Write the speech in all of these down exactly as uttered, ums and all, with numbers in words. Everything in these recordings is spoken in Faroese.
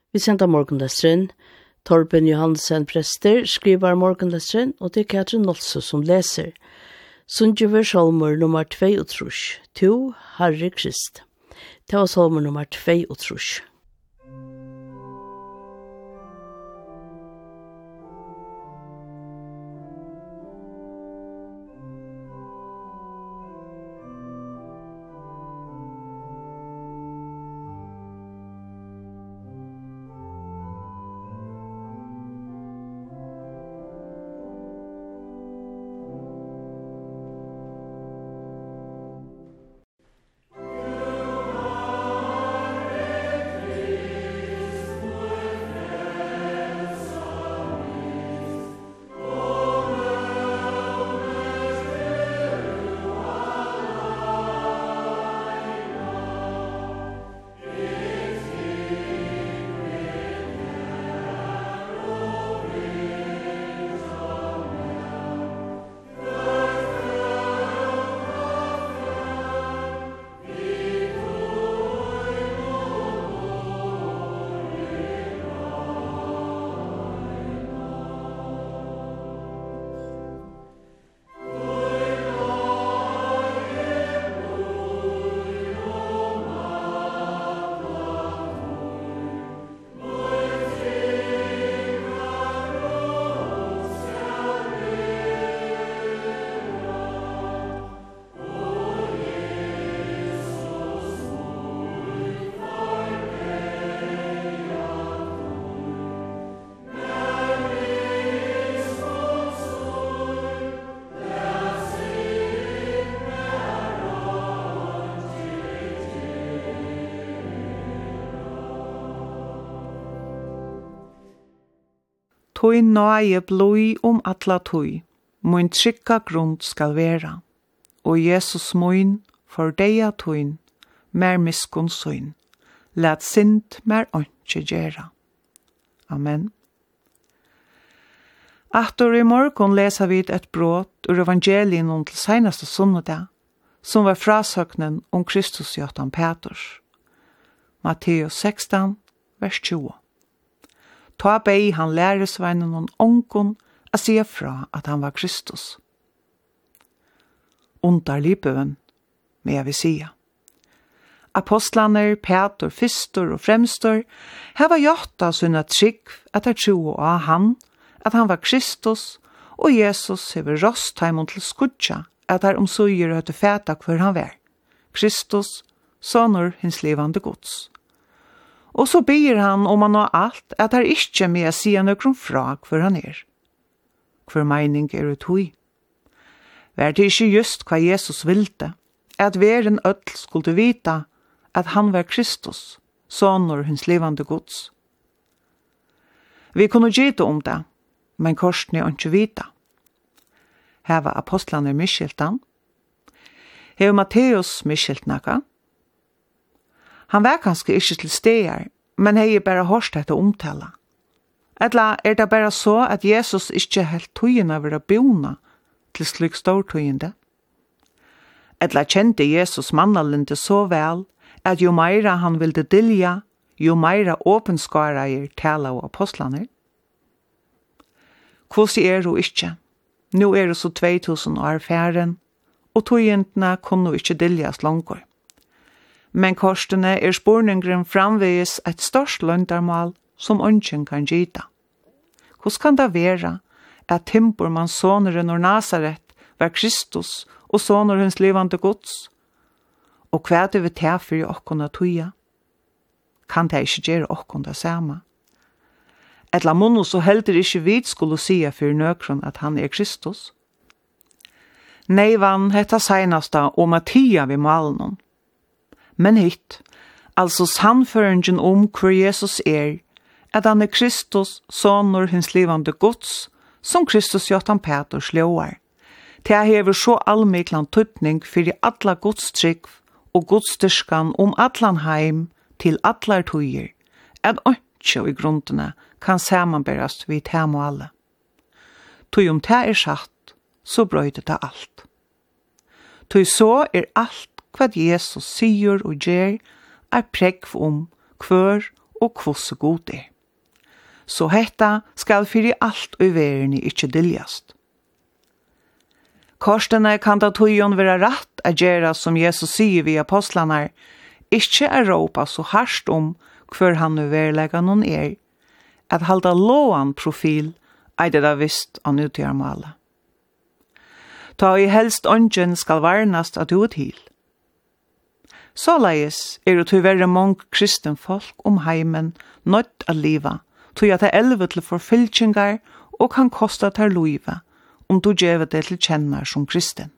Vi sender morgenlesteren. Torben Johansen prester skriver morgenlesteren, og det er Katrin Nolse som leser. Sundjever salmer nummer tvei og trus. To, Herre Krist. Det var salmer nummer tvei og trus. Tøy nøye bløy om atla tøy, mun trykka grund skal vera, og Jesus mun for deia tøyn, mer miskun søyn, lat sint mer ønske gjera. Amen. Aftur i morgon lesa vi et brot ur evangelien om til seinaste sunnedag, som var frasøknen om Kristus Jotan Peters. Matteus sexton, vers tjue. Ta bei han læresveinen og ongon a sia fra at han var Kristus. Underlig bøn, men jeg vil sia. Apostlaner, Peter, Fistor og Fremstor heva gjort av sunna trygg at er tro av han, at han var Kristus, og Jesus hever rost heimon til skudja at er omsuger høyte feta hver han var. Kristus, sonur hins levande gods. Og så ber han om han har alt, at han ikke med å si noen fra hver han er. Hver mening er det tog. Vær det ikke just hva Jesus ville, at veren ødel skulle vite at han var Kristus, sonur hins levande gods. Vi kunne gjøre om det, men korsen er ikke vite. Her var apostlene miskjeltan. Her var Matteus miskjeltnaka. Han var kanskje ikke til steder, men hei er bare hørst etter omtale. Etla er det bare så at Jesus ikke helt tøyene vil bona til slik stor tøyende. Etla kjente Jesus mannalinde så vel at jo meira han ville dilja, jo meira åpenskara er tala og apostlene. Hvordan er du ikke? Nå er det så tvei tusen år færen, og tøyendene kunne ikke diljas langer. Men korstene er spurningren framvegis et størst løndarmal som ønsken kan gita. Hvordan kan det være at Timbormann soneren og Nazaret var Kristus og soner hins levande gods? Og hva er det vi tar for i okkona tuja? Kan det ikke gjøre okkona sama? Etla munno så heldur ikke vid skulle sia for nøkron at han er Kristus? Nei vann hetta seinasta og Mattia vi malen. Men hitt, altså sannføringen om hvor Jesus er, at han er Kristus, sonur hins levande gods, som Kristus Jotan Peters lovar. Det hever så allmiklan tøtning for i alla godstrykk og godstyrskan om atlan heim til atlar tøyer, at ønskje i grundene kan samanberast vid hem og alle. Tøy om det er satt, så brøyde det alt. Tøy så er alt hva Jesus sier og gjør er prekv om hver og kvosse god er. Så hetta skal fyrir alt og verden ikkje diljast. Korstene kan da tøyen være rett å gjøre som Jesus sier vi apostlarna, ikkje er råpa så harst om hver han nu verlega noen er, at halda låan profil er det da visst av utgjørmale. Ta i helst ånden skal varnast at du er til. Såleis er det tyverre mange kristen folk om heimen nødt av livet, tog at det er elve til forfylkjengar og kan kosta til livet, om du gjør det til kjenner som kristen.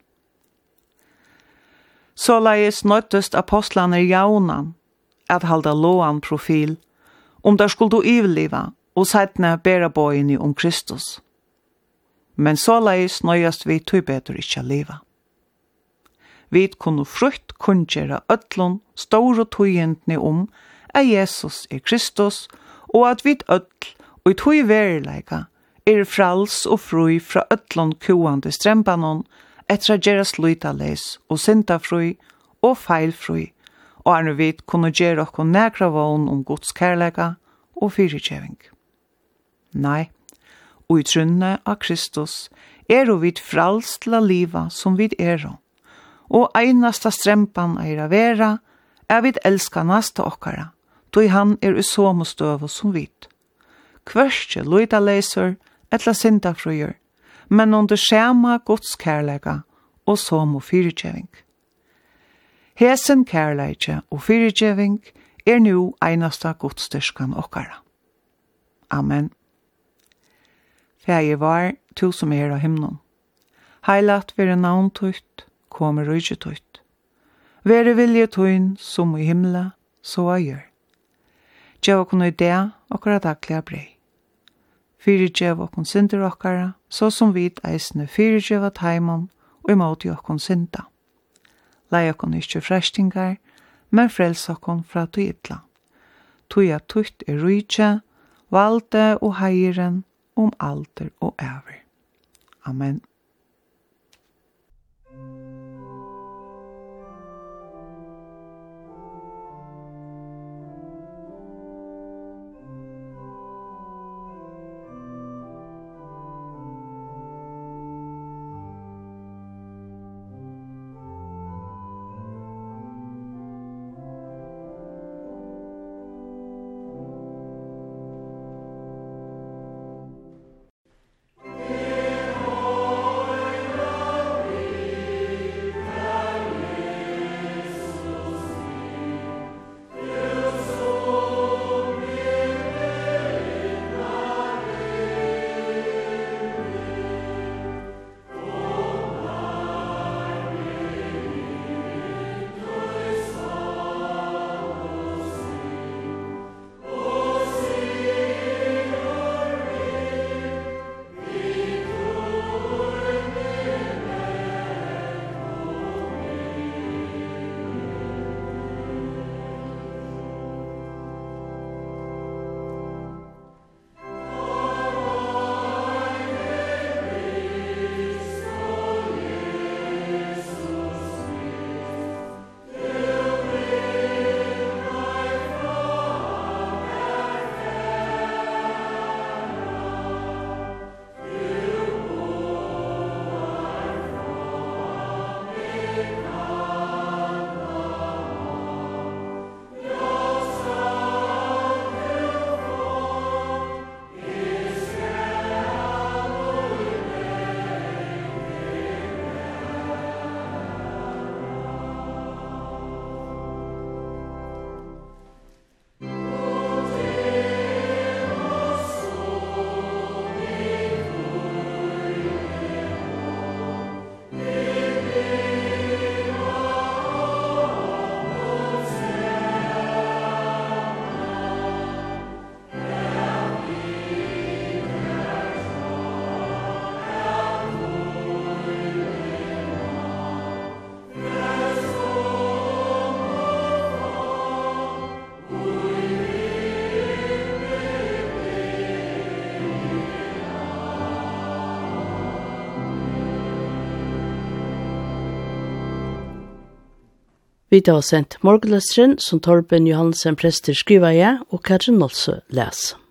Såleis nøttest apostlene jaunan at halda låan profil, om der skulle du ivliva og settne bæra bøyni om Kristus. Men såleis nøyast vi tog bedre ikkje liva. Vi kunne frukt kunngjera ötlun store tøyentni om at Jesus er Kristus, og at vi öll og i tøy verileika er frals og fri fra ötlun kuande strembanon etter at gjeras lytaleis og syndafri og feilfri, og er nu vi kunne gjere okko nekra vogn om Guds kærleika og fyrirgjeving. Nei, og i trunne av Kristus er og vi frals til a liva som vi er og, og einasta strempan er a vera, er vi elska nasta okkara, då han er i somo støv som vit. Kvørstje loida leiser etla syndafrøyer, men under skjema Guds kærleika og somo fyrirgjeving. Hesen kærleike og fyrirgjeving er nu einasta godstyrskan okkara. Amen. Fægir var, tu som er av himnon. Heilat vere navn tøyt, kommer rujje tøyt. Vere vilje tøyn, som i himla, så a gjør. Gjev okkur i det, okkara daglega brei. Fyrirgjev okkur synder okkara, så som vit eisne fyrirgjev at heimon, og imot i okkur synda. Lei okkur ikkje frestingar, men frels okkur fra tu ytla. Tui at tøyt er rujje, valde og heiren, om alder og æver. Amen. Vi tar sendt morgenløseren som Torben Johansen prester skriver jeg, og Katrin Nolse leser.